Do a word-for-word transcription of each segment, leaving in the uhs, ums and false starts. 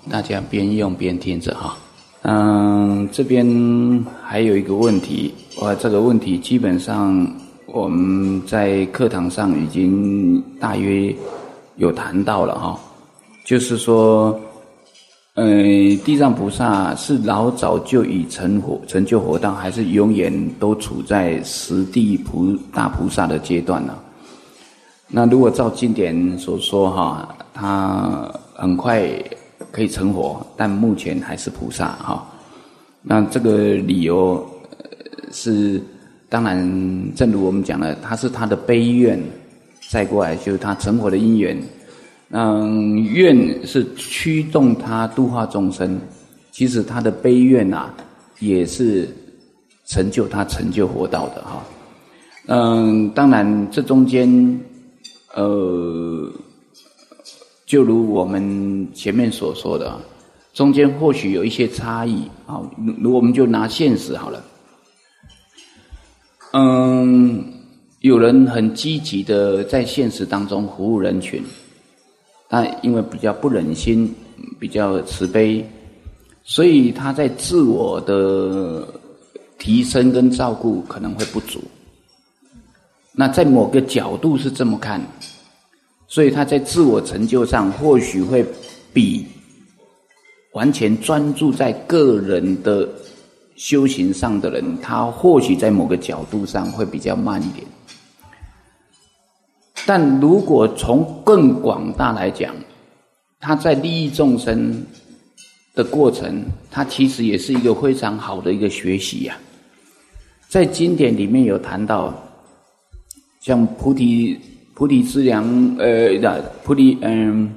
大家边用边听着哈。嗯，这边还有一个问题，哇，这个问题基本上我们在课堂上已经大约有谈到了哈，就是说，呃，地藏菩萨是老早就已成佛成就佛道，还是永远都处在十地菩大菩萨的阶段呢？那如果照经典所说哈，他很快可以成佛，但目前还是菩萨哈。那这个理由是，当然，正如我们讲的，他是他的悲愿，再过来就是他成佛的因缘。嗯，愿是驱动他度化众生，其实他的悲愿啊，也是成就他成就佛道的哈。嗯，当然这中间，呃，就如我们前面所说的，中间或许有一些差异啊。如果我们就拿现实好了，嗯，有人很积极的在现实当中服务人群。他因为比较不忍心，比较慈悲，所以他在自我的提升跟照顾可能会不足。那在某个角度是这么看，所以他在自我成就上或许会比完全专注在个人的修行上的人，他或许在某个角度上会比较慢一点。但如果从更广大来讲，他在利益众生的过程，他其实也是一个非常好的一个学习呀、啊。在经典里面有谈到，像菩提菩提资粮，呃，菩提嗯，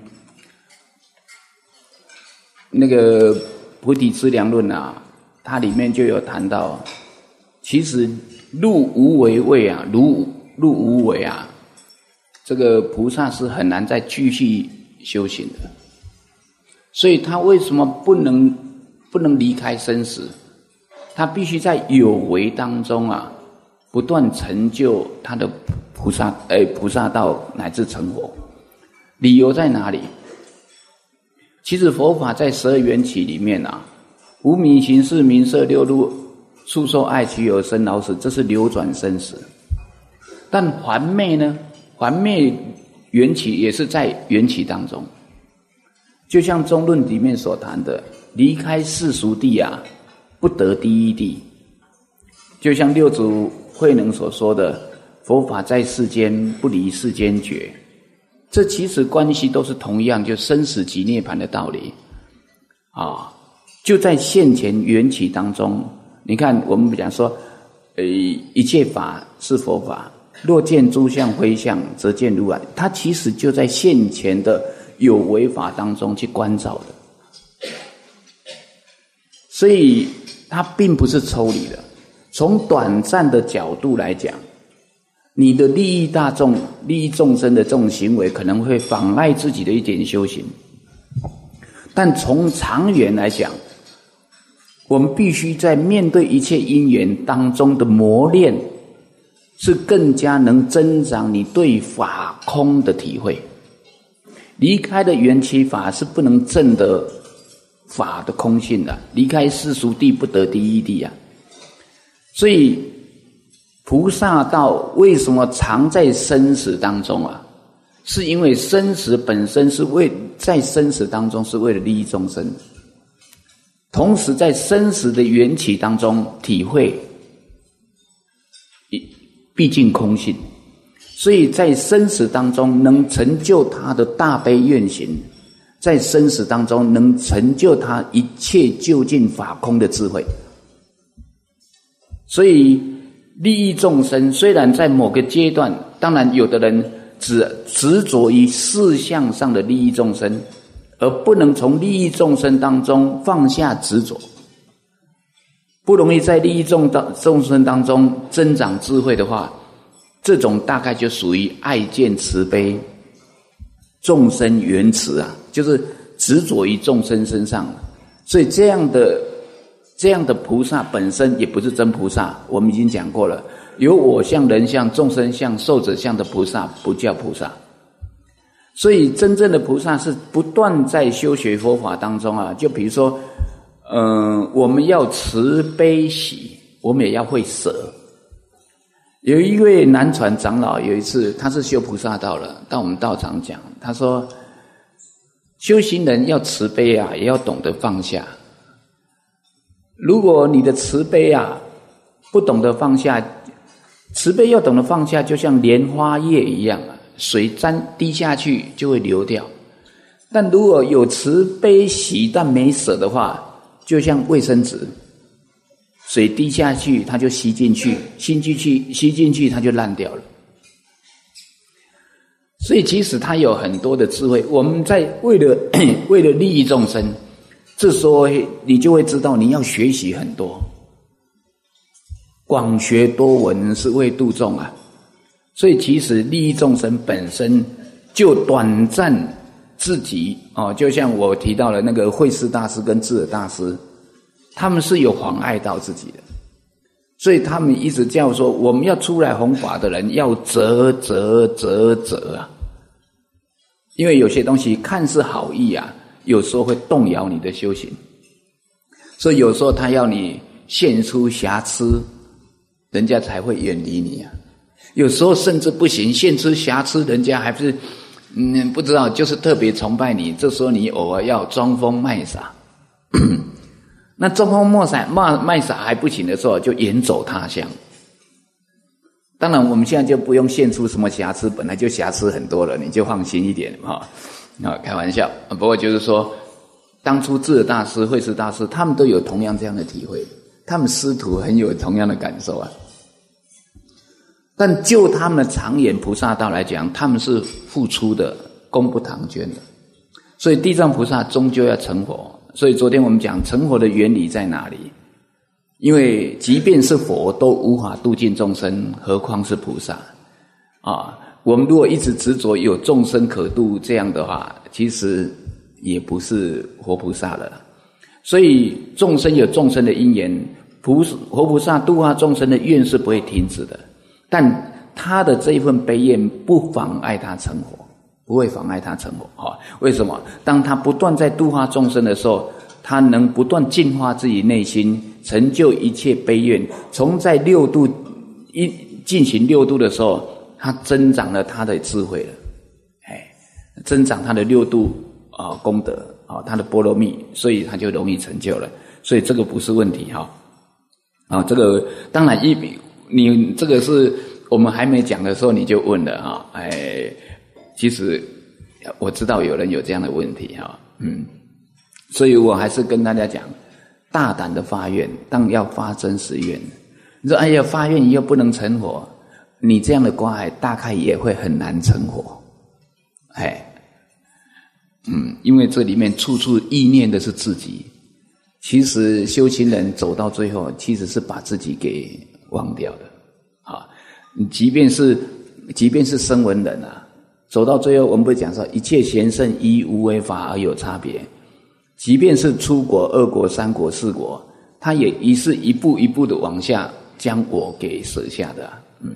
那个菩提资粮论啊，它里面就有谈到，其实入无为位啊，如入无为啊。这个菩萨是很难再继续修行的，所以他为什么不能不能离开生死？他必须在有为当中啊，不断成就他的菩萨，哎，菩萨道乃至成佛。理由在哪里？其实佛法在十二缘起里面啊，无名行识名色六入触受爱取有生老死，这是流转生死。但还昧呢？还昧缘起也是在缘起当中，就像中论里面所谈的，离开世俗地啊，不得第一地。就像六祖慧能所说的，佛法在世间，不离世间觉。这其实关系都是同样，就生死即涅槃的道理啊，就在现前缘起当中。你看，我们讲说，呃，一切法是佛法。若见诸相非相，则见如来。它其实就在现前的有为法当中去关照的，所以它并不是抽离的。从短暂的角度来讲，你的利益大众、利益众生的这种行为，可能会妨碍自己的一点修行。但从长远来讲，我们必须在面对一切因缘当中的磨练，是更加能增长你对法空的体会。离开的缘起法是不能证得法的空性的，离开世俗地不得第一地啊。所以菩萨道为什么常在生死当中啊？是因为生死本身是为在生死当中是为了利益众生，同时在生死的缘起当中体会毕竟空性，所以在生死当中能成就他的大悲愿行，在生死当中能成就他一切究竟法空的智慧。所以利益众生虽然在某个阶段，当然有的人只执着于事项上的利益众生，而不能从利益众生当中放下执着，不容易在利益众众生当中增长智慧的话，这种大概就属于爱见慈悲、众生缘慈啊，就是执着于众生身上。所以这样的这样的菩萨本身也不是真菩萨，我们已经讲过了，有我相、人相、众生相、寿者相的菩萨不叫菩萨。 所以真正的菩萨是不断在修学佛法当中啊，就比如说，嗯、呃，我们要慈悲喜，我们也要会舍。有一位南传长老，有一次他是修菩萨道了，到我们道场讲，他说，修行人要慈悲啊，也要懂得放下。如果你的慈悲啊，不懂得放下，慈悲要懂得放下，就像莲花叶一样啊。水沾滴下去就会流掉，但如果有慈悲喜但没舍的话，就像卫生纸，水滴下去它就吸进去，吸进去吸进去它就烂掉了。所以其实它有很多的智慧，我们在为了为了利益众生，这时候你就会知道你要学习很多，广学多闻是为度众啊。所以其实利益众生本身就短暂自己哦，就像我提到了那个慧思大师跟智尔大师，他们是有妨碍到自己的，所以他们一直叫说我们要出来弘法的人要折折折折啊，因为有些东西看似好意啊，有时候会动摇你的修行，所以有时候他要你现出瑕疵，人家才会远离你啊。有时候甚至不行，现出瑕疵，人家还不是嗯不知道，就是特别崇拜你。这时候你偶尔要装疯卖傻，那装疯卖傻卖卖傻还不行的时候，就远走他乡。当然，我们现在就不用现出什么瑕疵，本来就瑕疵很多了，你就放心一点哈。啊，开玩笑。不过就是说，当初智尔大师、慧思大师，他们都有同样这样的体会，他们师徒很有同样的感受啊。但就他们的长远菩萨道来讲，他们是付出的，功不唐捐的。所以地藏菩萨终究要成佛。所以昨天我们讲成佛的原理在哪里？因为即便是佛都无法度尽众生，何况是菩萨啊？我们如果一直执着有众生可度这样的话，其实也不是活菩萨了。所以众生有众生的因缘，菩活菩萨度化众生的愿是不会停止的。但他的这一份悲愿不妨碍他成佛，不会妨碍他成佛啊？为什么？当他不断在度化众生的时候，他能不断净化自己内心，成就一切悲愿。从在六度一进行六度的时候，他增长了他的智慧了，哎，增长他的六度啊、呃、功德啊、呃，他的波罗蜜，所以他就容易成就了。所以这个不是问题哈。啊、呃，这个当然一比。你这个是我们还没讲的时候你就问了哈，哎，其实我知道有人有这样的问题哈，嗯，所以我还是跟大家讲，大胆的发愿，但要发真实愿。你说哎呀，发愿又不能成佛，你这样的关爱大概也会很难成佛，哎，嗯，因为这里面处处意念的是自己。其实修行人走到最后，其实是把自己给忘掉的啊！你即便是即便是声闻人啊，走到最后，我们不是讲说一切贤圣依无为法而有差别。即便是出国、二国、三国、四国，他也一是一步一步的往下将我给舍下的、啊。嗯，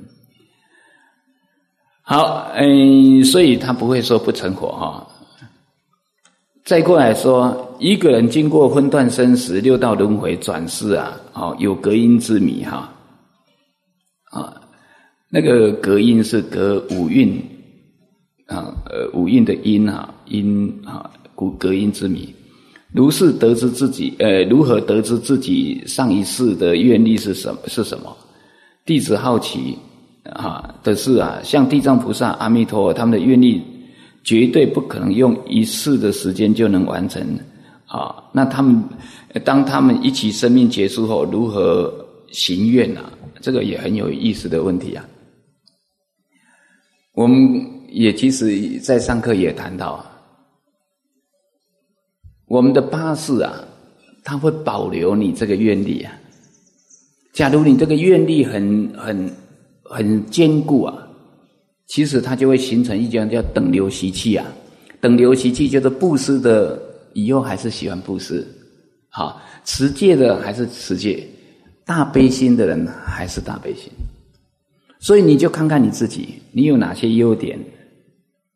好，嗯，所以他不会说不成佛哈。再过来说，一个人经过分段生死、六道轮回、转世啊，哦，有隔音之谜哈。啊，那个隔音是隔五蕴啊，呃，五蕴的音啊，音啊，故隔音之谜。如是得知自己，呃，如何得知自己上一世的愿力是什么？是什么？弟子好奇啊的是啊，像地藏菩萨、阿弥陀佛他们的愿力，绝对不可能用一世的时间就能完成啊。那他们当他们一起生命结束后，如何行愿啊？这个也很有意思的问题啊。我们也其实在上课也谈到啊，我们的八识啊，它会保留你这个愿力啊。假如你这个愿力很很很坚固啊，其实它就会形成一种叫等流习气啊。等流习气就是布施的以后还是喜欢布施，好，持戒的还是持戒，大悲心的人还是大悲心。所以你就看看你自己，你有哪些优点，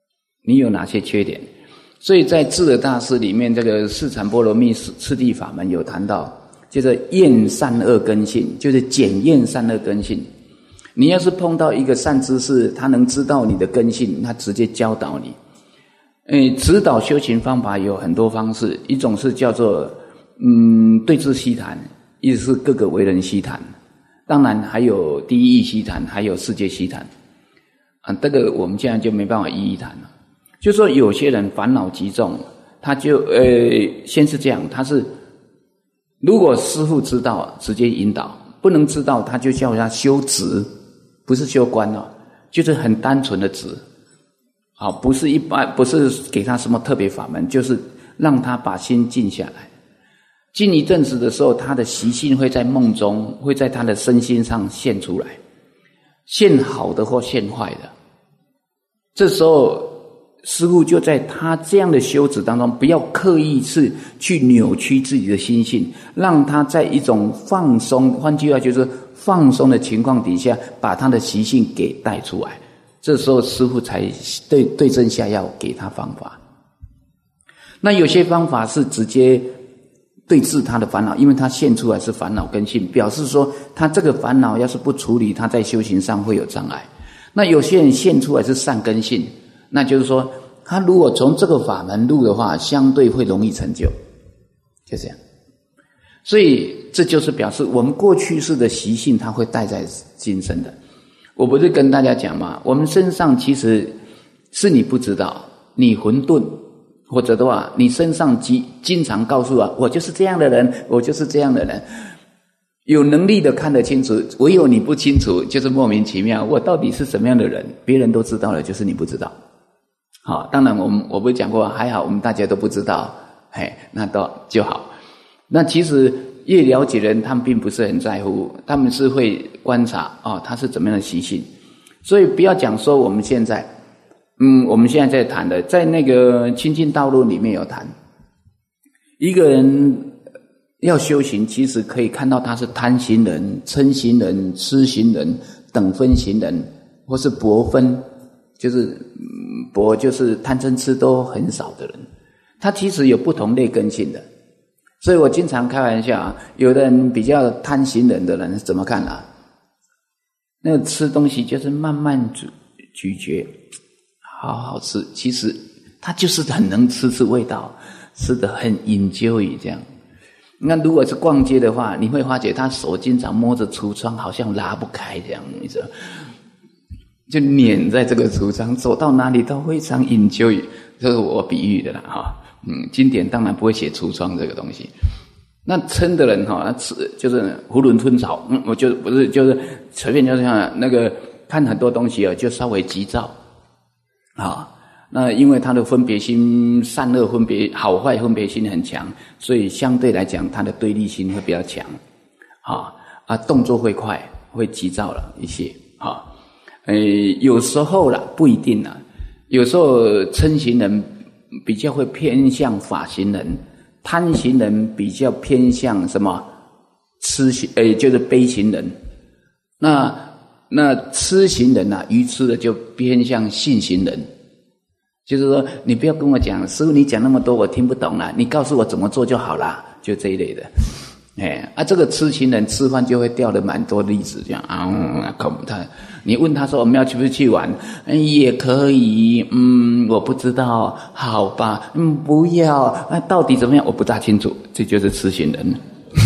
你有哪些缺点？所以在智者大师里面，这个四禅波罗蜜次第法门有谈到，就是验善恶根性，就是检验善恶根性。你要是碰到一个善知识，他能知道你的根性，他直接教导你。诶，指导修行方法有很多方式，一种是叫做嗯对治悉谈，意思是各个为人悉谈，当然还有第一义悉谈，还有世界悉谈啊，这个我们现在就没办法一一谈了。就说有些人烦恼极重，他就呃先是这样，他是如果师父知道直接引导，不能知道他就叫他修止，不是修观哦，就是很单纯的止。好，不是一般，不是给他什么特别法门，就是让他把心静下来。静一阵子的时候，他的习性会在梦中，会在他的身心上现出来，现好的或现坏的。这时候师父就在他这样的修止当中，不要刻意是去扭曲自己的心性，让他在一种放松，换句话就是放松的情况底下，把他的习性给带出来。这时候师父才对对症下药，给他方法。那有些方法是直接对治他的烦恼，因为他现出来是烦恼根性，表示说他这个烦恼要是不处理，他在修行上会有障碍。那有些人现出来是善根性，那就是说他如果从这个法门入的话，相对会容易成就，就这样。所以这就是表示我们过去式的习性，它会带在今生的。我不是跟大家讲嘛，我们身上其实是你不知道，你混沌，或者的话，你身上经经常告诉我，我就是这样的人，我就是这样的人。有能力的看得清楚，唯有你不清楚，就是莫名其妙。我到底是什么样的人？别人都知道了，就是你不知道。好，当然我们我不是讲过，还好我们大家都不知道，嘿，那都就好。那其实越了解人，他们并不是很在乎，他们是会观察哦，他是怎么样的习性。所以不要讲说我们现在，嗯，我们现在在谈的，在那个清净道路里面有谈，一个人要修行，其实可以看到他是贪行人、嗔行人、痴行人、等分行人，或是薄分，就是薄就是贪嗔痴都很少的人，他其实有不同类根性的。所以我经常开玩笑啊，有的人比较贪行人的人怎么看啊？那个吃东西就是慢慢咀咀嚼，好好吃，其实他就是很能吃吃味道，吃得很 enjoy 这样。那如果是逛街的话，你会发觉他手经常摸着橱窗，好像拉不开这样，你知道，就黏在这个橱窗，走到哪里都非常 enjoy， 这是我比喻的啦哈。嗯，经典当然不会写橱窗这个东西。那嗔的人哈，吃就是囫囵吞枣，嗯，我就不是就是随便就像那个看很多东西啊，就稍微急躁啊。那因为他的分别心、善恶分别、好坏分别心很强，所以相对来讲，他的对立心会比较强啊啊，动作会快，会急躁了一些啊。呃，有时候啦，不一定啦，有时候嗔行人比较会偏向法行人，贪行人比较偏向什么？痴行，诶，就是悲行人。那那痴行人啊，愚痴的就偏向信行人。就是说，你不要跟我讲，师父你讲那么多我听不懂啦，你告诉我怎么做就好啦，就这一类的。哎啊，这个痴行人吃饭就会掉了蛮多粒子，这样啊，他你问他说我们要去不去玩？嗯，也可以，嗯，我不知道，好吧，嗯，不要，啊，到底怎么样？我不大清楚，这就是痴行人。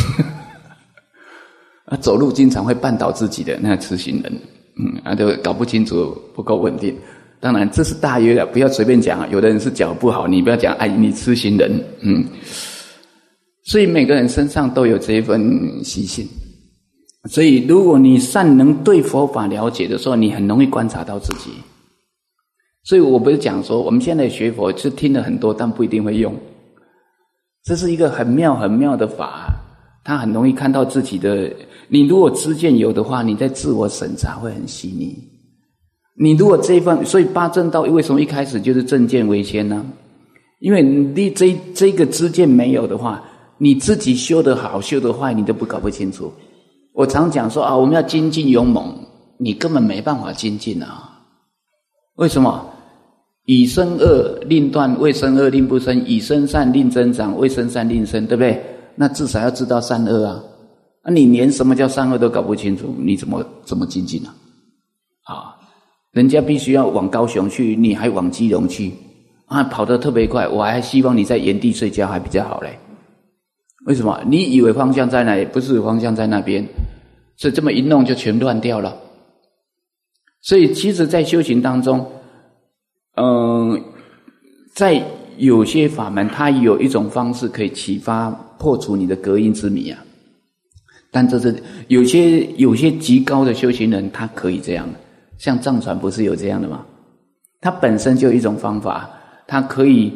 啊，走路经常会绊倒自己的那个痴行人，嗯，啊，都搞不清楚，不够稳定。当然，这是大约的，不要随便讲啊。有的人是脚不好，你不要讲，哎，你痴行人，嗯。所以每个人身上都有这一份习性，所以如果你善能对佛法了解的时候，你很容易观察到自己。所以我不是讲说我们现在学佛是听了很多，但不一定会用。这是一个很妙很妙的法，它很容易看到自己的。你如果知见有的话，你在自我审查会很细腻。你如果这一份，所以八正道为什么一开始就是正见为先呢？因为你这这个知见没有的话，你自己修得好修得坏你都不搞不清楚。我常讲说啊，我们要精进勇猛，你根本没办法精进啊。为什么？ 以生恶令断，未生恶令不生；以生善令增长，未生善令生，对不对？那至少要知道善恶啊！啊，你连什么叫善恶都搞不清楚，你怎么怎么精进啊？啊，人家必须要往高雄去，你还往基隆去啊，跑得特别快，我还希望你在原地睡觉还比较好嘞。为什么？你以为方向在哪里？不是方向在那边，所以这么一弄就全乱掉了。所以其实在修行当中，嗯、呃，在有些法门它有一种方式可以启发破除你的隔音之谜啊，但这是有些有些极高的修行人他可以这样，像藏传不是有这样的吗？他本身就有一种方法，他可以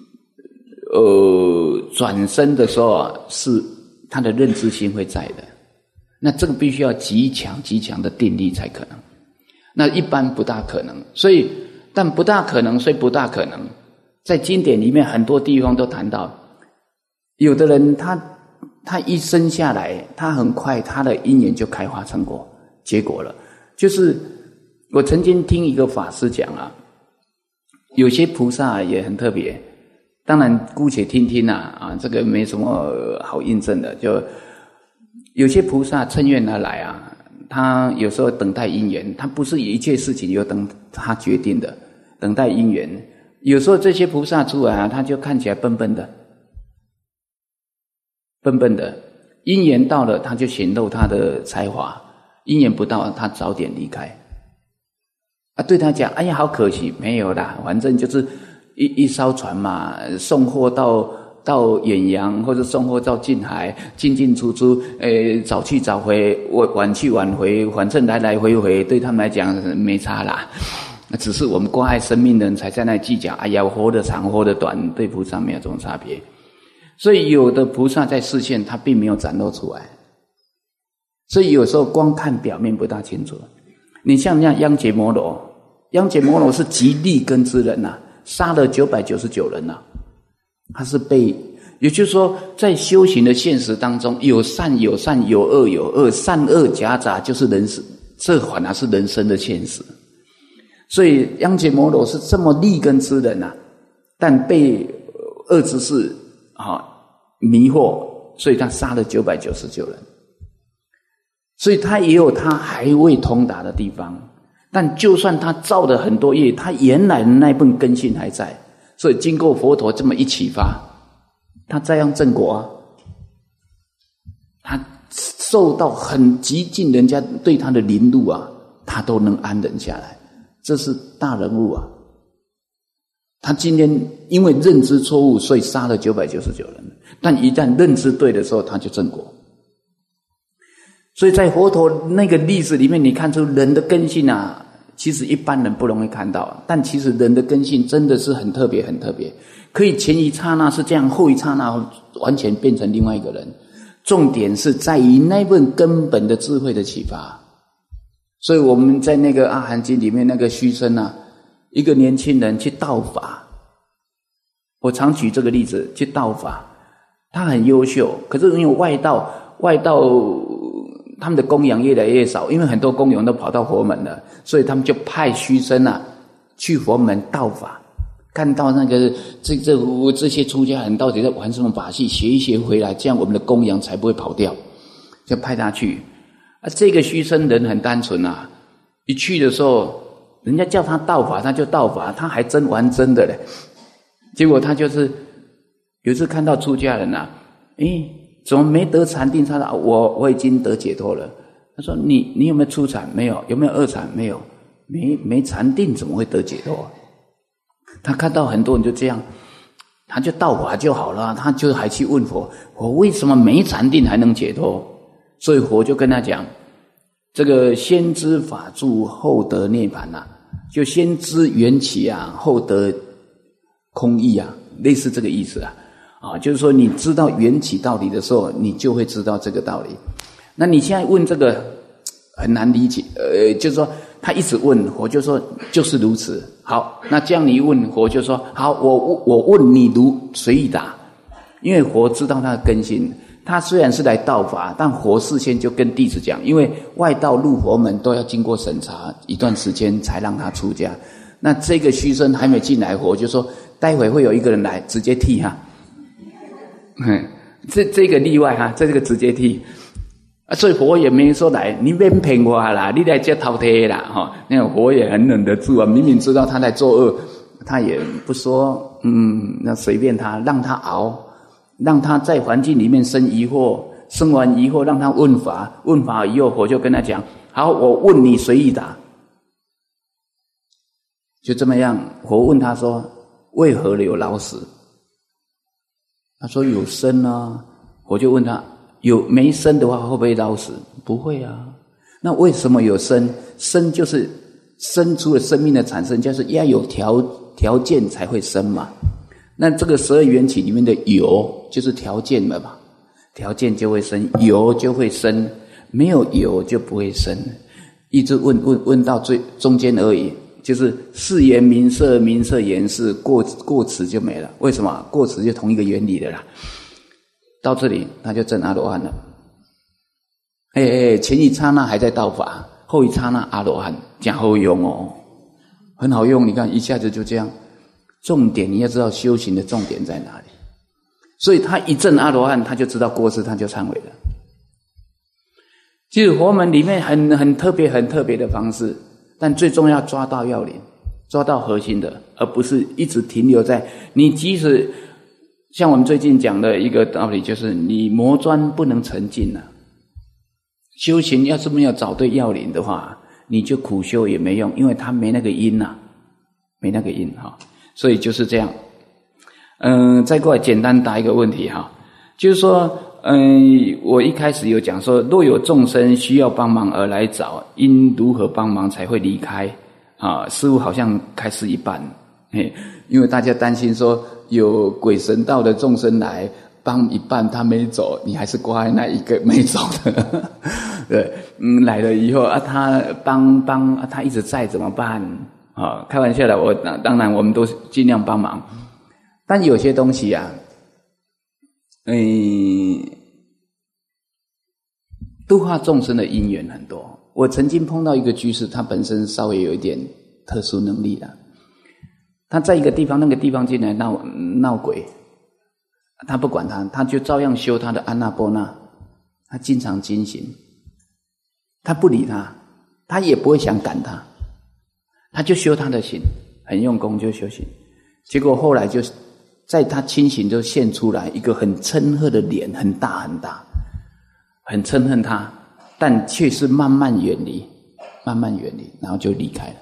呃转身的时候啊，是他的认知心会在的，那这个必须要极强极强的定力才可能，那一般不大可能。所以但不大可能，所以不大可能，在经典里面很多地方都谈到，有的人他他一生下来，他很快他的因缘就开花成果结果了。就是我曾经听一个法师讲啊，有些菩萨也很特别，当然姑且听听啊，啊，这个没什么好印证的。就有些菩萨趁愿而来啊，他有时候等待因缘，他不是一切事情由等他决定的，等待因缘。有时候这些菩萨出来啊，他就看起来笨笨的，笨笨的，因缘到了他就显露他的才华，因缘不到他早点离开。啊，对他讲，哎呀，好可惜，没有啦，反正就是一一艘船嘛，送货到到远洋，或者送货到近海，进进出出，诶，早去早回，晚去晚回，反正来来回回，对他们来讲没差啦。只是我们关爱生命的人才在那计较，哎呀，我活得长，活得短，对菩萨没有这种差别。所以有的菩萨在视线他并没有展露出来，所以有时候光看表面不大清楚。你像那央羯摩罗，央羯摩罗是极利根之人啊，杀了九百九十九人啊，他是被，也就是说在修行的现实当中，有善有善，有恶有恶，善恶夹杂就是人生，这反而是人生的现实。所以央羯摩罗是这么利根之人啊，但被恶知识啊迷惑，所以他杀了九百九十九人。所以他也有他还未通达的地方，但就算他造了很多业，他原来的那份根性还在，所以经过佛陀这么一启发，他照样正果啊，他受到很极尽人家对他的凌辱啊，他都能安忍下来，这是大人物啊。他今天因为认知错误，所以杀了九百九十九人，但一旦认知对的时候，他就正果。所以在佛陀那个例子里面，你看出人的根性啊，其实一般人不容易看到，但其实人的根性真的是很特别很特别，可以前一刹那是这样，后一刹那完全变成另外一个人。重点是在于那份根本的智慧的启发。所以我们在那个阿含经里面那个虚生啊，一个年轻人去道法，我常举这个例子，去道法，他很优秀，可是因为外道外道他们的供养越来越少，因为很多供养都跑到佛门了，所以他们就派虚生啊去佛门道法，看到那个这这这些出家人到底在玩什么把戏，学一学回来，这样我们的供养才不会跑掉，就派他去。啊，这个虚生人很单纯啊，一去的时候，人家叫他道法，他就道法，他还真玩真的嘞。结果他就是有一次看到出家人啊，诶，怎么没得禅定？他说我我已经得解脱了。他说你你有没有初禅？没有。有没有二禅？没有。没没禅定怎么会得解脱？他看到很多人就这样，他就道法就好了，他就还去问佛，我为什么没禅定还能解脱？所以佛就跟他讲，这个先知法住后得涅槃啊，就先知缘起啊，后得空义啊，类似这个意思啊。啊，就是说你知道缘起道理的时候，你就会知道这个道理。那你现在问这个很难理解，呃，就是说他一直问，佛就说就是如此。好，那这样你一问，佛就说好，我我问你如随意答，因为佛知道他的根性。他虽然是来道法，但佛事先就跟弟子讲，因为外道入佛门都要经过审查一段时间才让他出家。 那这个虚身还没进来，佛就说待会会有一个人来直接剃哈。嗯，这这个例外哈，这个直接剃。啊，所以佛也没说来，你别骗我啦，你来接头贴啦，哈。那个佛也很忍得住啊，明明知道他在作恶，他也不说，嗯，那随便他，让他熬，让他在环境里面生疑惑，生完疑惑让他问法，问法以后佛就跟他讲，好，我问你随意答。就这么样，佛问他说，为何有老死？他说有生啊，佛就问他。有没生的话会不会老死？不会啊。那为什么有生？生就是生出了生命的产生，就是要有条条件才会生嘛。那这个十二缘起里面的有就是条件了嘛，条件就会生，有就会生，没有有就不会生。一直问问问到最中间而已，就是是言名色，名色言事，过过此就没了。为什么？过此就同一个原理的啦。到这里他就证阿罗汉了。哎哎，前一刹那还在道法，后一刹那阿罗汉，讲好用哦，很好用。你看一下子就这样。重点你要知道修行的重点在哪里。所以他一证阿罗汉，他就知道过失，他就忏悔了。其实佛门里面很很特别、很特别的方式，但最重要抓到要领，抓到核心的，而不是一直停留在你即使。像我们最近讲的一个道理，就是你磨砖不能成镜啊。修行要是没有找对要领的话，你就苦修也没用，因为它没那个因啊，没那个因哈。所以就是这样。嗯，再过来简单答一个问题哈，就是说，嗯，我一开始有讲说，若有众生需要帮忙而来找，应如何帮忙才会离开啊？似乎好像开始一半，嘿，因为大家担心说。有鬼神道的众生来帮一半，他没走，你还是挂在那一个没走的。对，嗯，来了以后啊，他帮帮、啊，他一直在怎么办？啊，开玩笑的，我当然我们都尽量帮忙，但有些东西啊，嗯，度化众生的因缘很多。我曾经碰到一个居士，他本身稍微有一点特殊能力的。他在一个地方，那个地方进来闹闹鬼，他不管他，他就照样修他的安那波那，他经常精行，他不理他，他也不会想赶他，他就修他的行，很用功就修行。结果后来就在他清醒就现出来一个很嗔恨的脸，很大很大，很嗔恨他，但却是慢慢远离，慢慢远离，然后就离开了。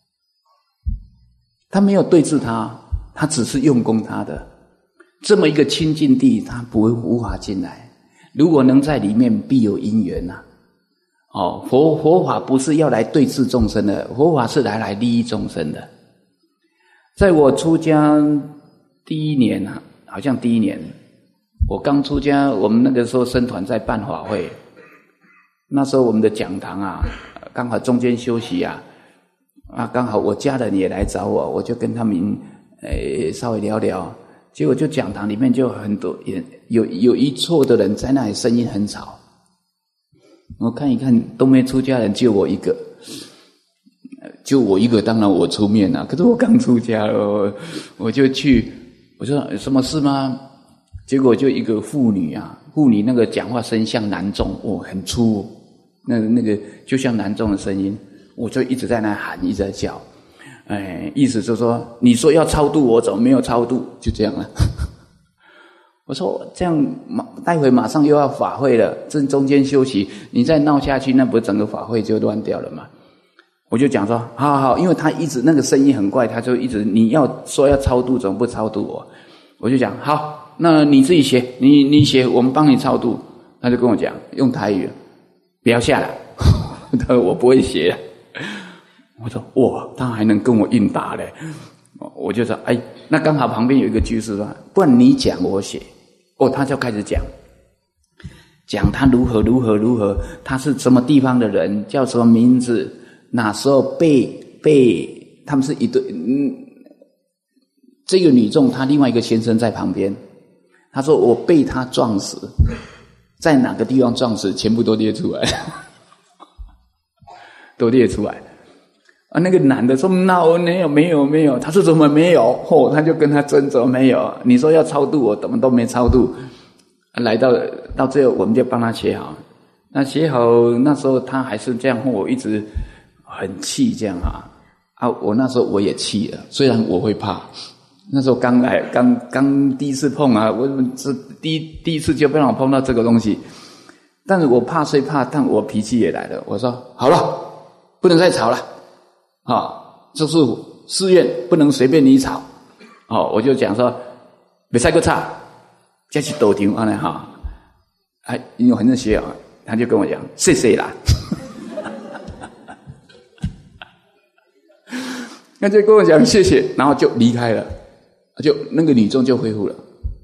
他没有对峙他，他只是用功他的。这么一个清净地，他不会无法进来。如果能在里面，必有因缘呐、啊。哦，佛佛法不是要来对治众生的，佛法是来来利益众生的。在我出家第一年啊，好像第一年，我刚出家，我们那个时候僧团在办法会，那时候我们的讲堂啊，刚好中间休息啊。啊，刚好我家人也来找我，我就跟他们诶稍微聊聊，结果就讲堂里面就很多有有一撮的人在那里，声音很吵。我看一看都没出家人，就我一个，就我一个，当然我出面了。可是我刚出家了，我就去，我说有什么事吗？结果就一个妇女啊，妇女那个讲话声像男众，哦，很粗，那那个就像男众的声音。我就一直在那喊，一直在叫，哎，意思就是说，你说要超度我，怎么没有超度？就这样了。我说这样，待会马上又要法会了，这中间休息，你再闹下去，那不整个法会就乱掉了嘛？我就讲说，好好好，因为他一直那个声音很怪，他就一直你要说要超度，怎么不超度我？我就讲好，那你自己写，你你写，我们帮你超度。他就跟我讲，用台语，不要下来，他说我不会写。我说哇，他还能跟我应答嘞！我就说哎，那刚好旁边有一个居士说，不然你讲我写。哦，他就开始讲，讲他如何如何如何，他是什么地方的人，叫什么名字，哪时候被被他们是一对，嗯，这个女众，她另外一个先生在旁边，他说我被他撞死，在哪个地方撞死，全部都列出来，都列出来。 啊，那个男的说 no 没有没有没有，他说怎么没有？哦，他就跟他争怎么没有？你说要超度我怎么都没超度，啊、来到到最后我们就帮他写好，那写好那时候他还是这样，我一直很气这样啊啊！我那时候我也气了，虽然我会怕，那时候刚来刚刚第一次碰啊，我这第一第一次就被让我碰到这个东西，但是我怕虽怕，但我脾气也来了，我说好了，不能再吵了。啊，这是寺院，不能随便你吵。哦，我就讲说，别再个吵，这是道场安尼哈。哎，因为很正学啊，他就跟我讲，谢谢啦。他就跟我讲谢谢，然后就离开了，就那个女众就恢复了。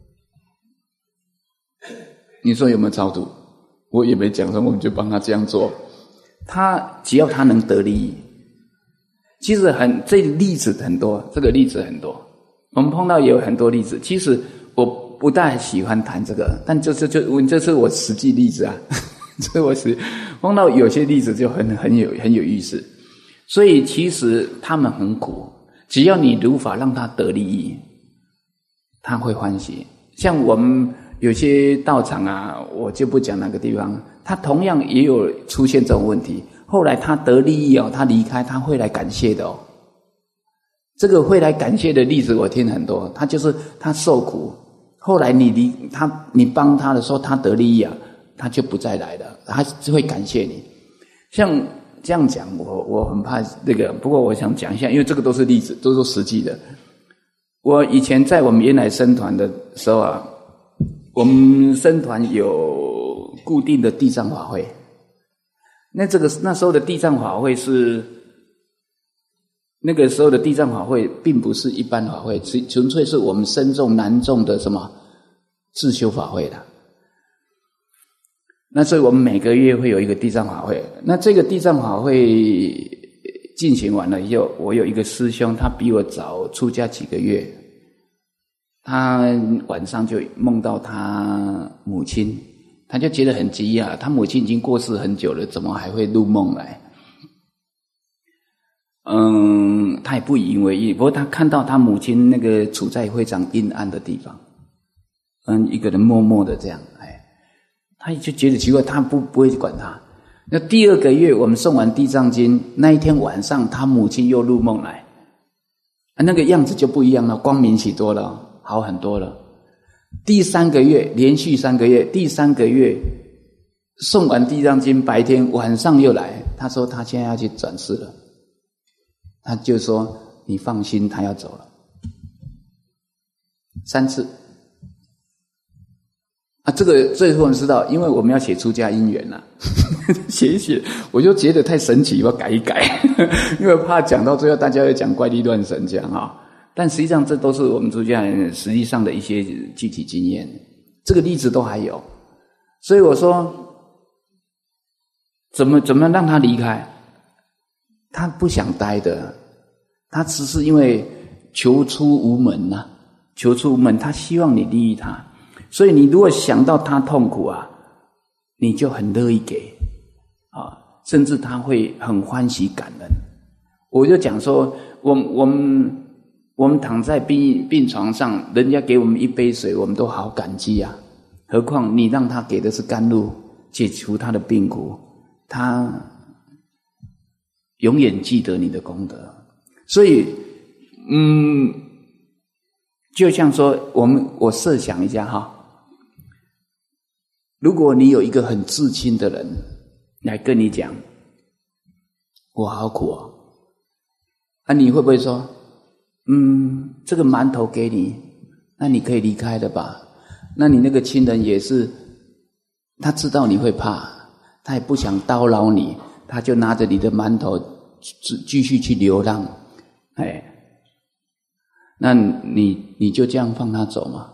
你说有没有超度？我也没讲什么，我们就帮他这样做。他只要他能得利益。其实很这例子很多，这个例子很多，我们碰到也有很多例子。其实我不大喜欢谈这个，但这是就这是我实际例子啊，这是我实碰到有些例子就很很有很有意思。所以其实他们很苦，只要你如法让他得利益，他会欢喜。像我们有些道场啊，我就不讲哪个地方，他同样也有出现这种问题。后来他得利益哦，他离开，他会来感谢的哦。这个会来感谢的例子我听很多，他就是他受苦，后来你离他，你帮他的时候，他得利益啊，他就不再来了，他就会感谢你。像这样讲，我我很怕这个，不过我想讲一下，因为这个都是例子，都是实际的。我以前在我们原来僧团的时候啊，我们僧团有固定的地藏法会。那这个那时候的地藏法会是，那个时候的地藏法会并不是一般法会，纯粹是我们僧众男众的什么自修法会的。那所以我们每个月会有一个地藏法会。那这个地藏法会进行完了以后，我有一个师兄，他比我早出家几个月，他晚上就梦到他母亲。他就觉得很惊讶，他母亲已经过世很久了，怎么还会入梦来？嗯，他也不以为意。不过他看到他母亲那个处在非常阴暗的地方，嗯，一个人默默的这样，哎，他就觉得奇怪，他不不会管他。那第二个月我们送完地藏经那一天晚上，他母亲又入梦来，啊，那个样子就不一样了，光明许多了，好很多了。第三个月，连续三个月，第三个月送完地藏经，白天晚上又来，他说他现在要去转世了，他就说你放心，他要走了。三次啊，这个最后我们知道，因为我们要写出家因缘啊，写一写，我就觉得太神奇，我要改一改，因为怕讲到最后大家会讲怪力乱神这样啊。但实际上这都是我们出家人实际上的一些具体经验，这个例子都还有。所以我说怎么怎么让他离开，他不想待的，他只是因为求出无门啊，求出无门，他希望你利益他。所以你如果想到他痛苦啊，你就很乐意给啊，甚至他会很欢喜感恩。我就讲说我我们我们躺在病病床上，人家给我们一杯水，我们都好感激啊。何况你让他给的是甘露，解除他的病苦，他永远记得你的功德。所以，嗯，就像说，我们我设想一下哈，如果你有一个很至亲的人来跟你讲，我好苦哦，啊，你会不会说？嗯，这个馒头给你，那你可以离开了吧？那你那个亲人也是，他知道你会怕，他也不想叨扰你，他就拿着你的馒头继续去流浪，哎，那你你就这样放他走吗？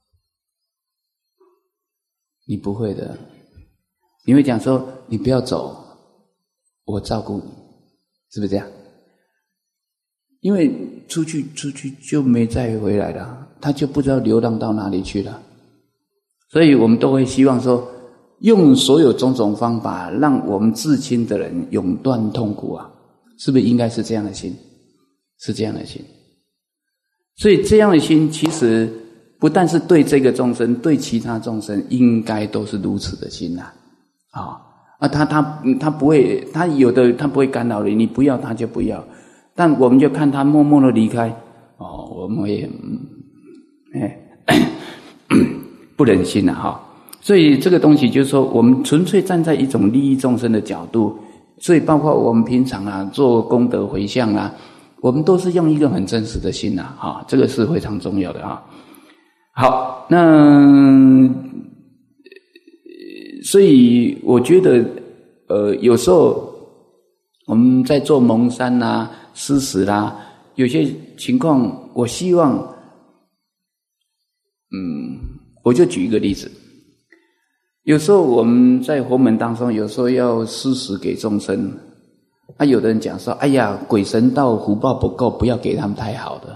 你不会的，你会讲说你不要走，我照顾你，是不是这样？因为出去出去就没再回来了，他就不知道流浪到哪里去了。所以我们都会希望说，用所有种种方法，让我们至亲的人永断痛苦啊！ 是不是应该是这样的心？是这样的心。所以这样的心其实不但是对这个众生，对其他众生应该都是如此的心呐、啊。啊、哦，啊，他他他不会，他有的他不会干扰你，你不要他就不要，但我们就看他默默的离开，哦，我们也哎不忍心了、啊、哈。所以这个东西就是说，我们纯粹站在一种利益众生的角度，所以包括我们平常啊做功德回向啊，我们都是用一个很真实的心呐、啊，哈，这个是非常重要的啊。好，那所以我觉得，呃，有时候我们在做蒙山啦、施食啦，有些情况，我希望，嗯，我就举一个例子。有时候我们在佛门当中，有时候要施食给众生，啊，有的人讲说：“哎呀，鬼神道福报不够，不要给他们太好的。”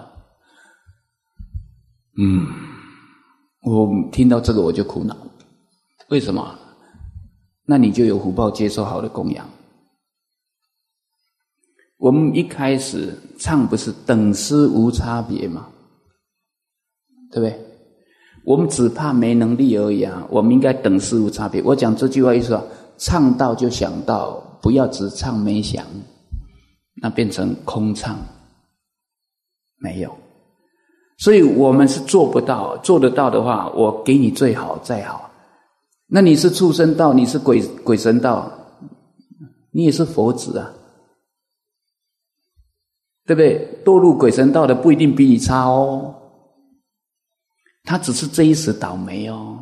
嗯，我听到这个我就苦恼，为什么？那你就有福报接受好的供养。我们一开始唱不是等施无差别吗？对不对？我们只怕没能力而已啊！我们应该等施无差别。我讲这句话意思说，唱到就想到，不要只唱没想，那变成空唱，没有。所以我们是做不到，做得到的话，我给你最好再好。那你是畜生道，你是鬼鬼神道，你也是佛子啊，对不对？堕入鬼神道的不一定比你差哦。他只是这一时倒霉哦。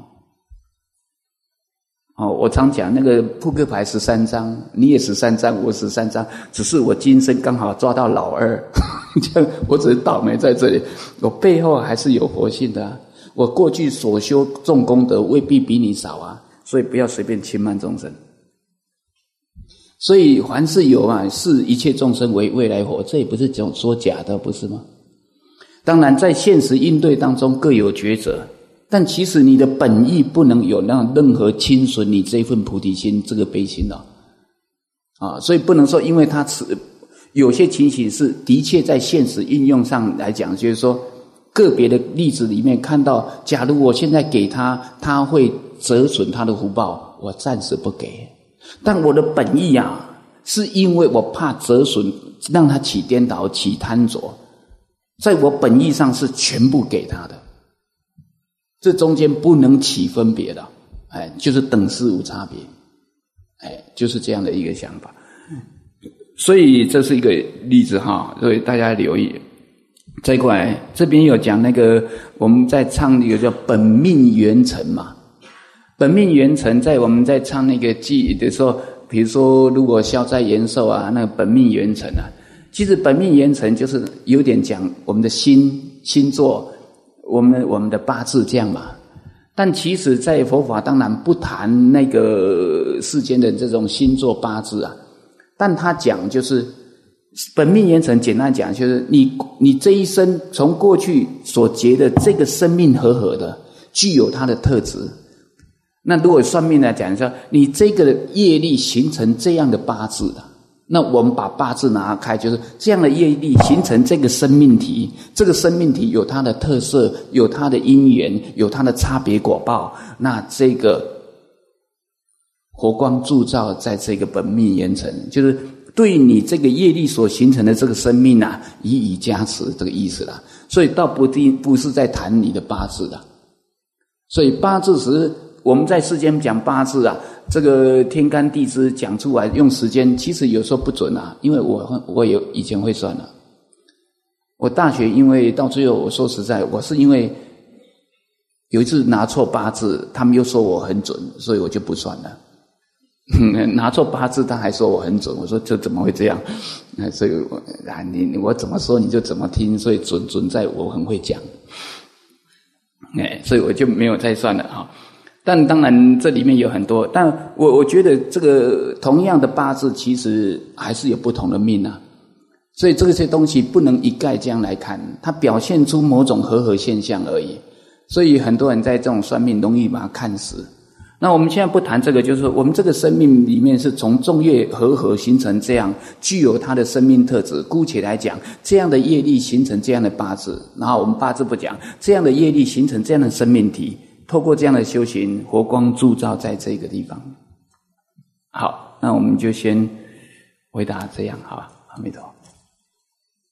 哦，我常讲那个扑克牌十三张，你也十三张，我十三张，只是我今生刚好抓到老二，这样我只是倒霉在这里，我背后还是有佛性的啊。我过去所修重功德未必比你少啊，所以不要随便轻慢众生。所以凡是有啊，视一切众生为未来佛，这也不是讲说假的，不是吗？当然在现实应对当中各有抉择，但其实你的本意不能有那任何侵损你这份菩提心这个悲心哦。啊，所以不能说因为他有些情形是的确在现实应用上来讲，就是说个别的例子里面看到，假如我现在给他，他会折损他的福报，我暂时不给。但我的本意啊，是因为我怕折损，让他起颠倒、起贪着，在我本意上是全部给他的，这中间不能起分别的，哎，就是等施无差别，哎，就是这样的一个想法。所以这是一个例子哈，所以大家留意。再过来，这边有讲那个我们在唱一个叫本命圆成嘛，本命圆成在我们在唱那个记的时候，比如说如果消灾延寿啊，那个本命圆成啊，其实本命圆成就是有点讲我们的心星座，我们我们的八字这样嘛。但其实在佛法当然不谈那个世间的这种星座八字啊，但他讲就是本命圆成，简单讲就是你你这一生从过去所结的这个生命和合的，具有它的特质。那如果算命来讲说，你这个业力形成这样的八字的，那我们把八字拿开，就是这样的业力形成这个生命体，这个生命体有它的特色，有它的因缘，有它的差别果报，那这个佛光铸造在这个本命圆成，就是对你这个业力所形成的这个生命啊，予以加持，这个意思啦。所以倒不定不是在谈你的八字的。所以八字时我们在世间讲八字啊，这个天干地支讲出来用时间，其实有时候不准啊，因为我我有以前会算啊。我大学因为到最后，我说实在，我是因为有一次拿错八字，他们又说我很准，所以我就不算了。拿错八字他还说我很准，我说这怎么会这样？那所以我啊，你我怎么说你就怎么听，所以准准在我很会讲，哎，所以我就没有再算了哈。但当然这里面有很多，但我我觉得这个同样的八字其实还是有不同的命啊，所以这些东西不能一概这样来看，它表现出某种和合现象而已。所以很多人在这种算命容易把它看死。 那我们现在不谈这个，就是说我们这个生命里面是从众业和合形成这样具有它的生命特质，姑且来讲这样的业力形成这样的八字，然后我们八字不讲，这样的业力形成这样的生命体，透过这样的修行，佛光铸造在这个地方。好，那我们就先回答这样，好吧？阿弥陀佛。